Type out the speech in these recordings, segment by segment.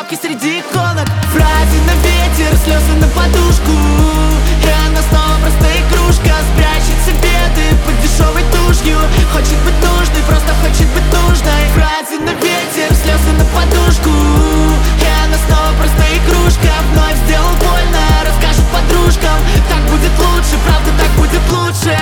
пробки среди иконок. Фразы на ветер, слезы на подушку, и она снова просто игрушка. Спрячется беды под дешевой тушью. Хочет быть нужной, просто хочет быть нужной. Фразы на ветер, слезы на подушку, и она снова просто игрушка. Вновь сделал больно, расскажет подружкам. Так будет лучше, правда, так будет лучше.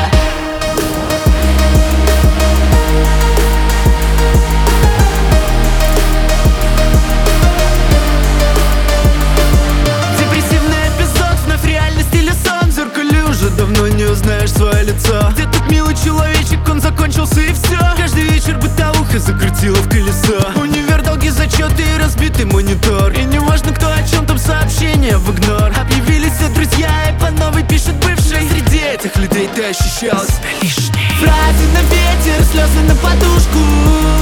Давно не узнаешь свое лицо. Где тут милый человечек, он закончился и все. Каждый вечер бытовуха закрутила в колесо. Универ, долги, зачеты и разбитый монитор. И не важно, кто о чем там, сообщения в игнор. Объявились все друзья и по новой пишет бывший. Среди этих людей ты ощущал себя лишней. Фразы на ветер, слезы на подушку,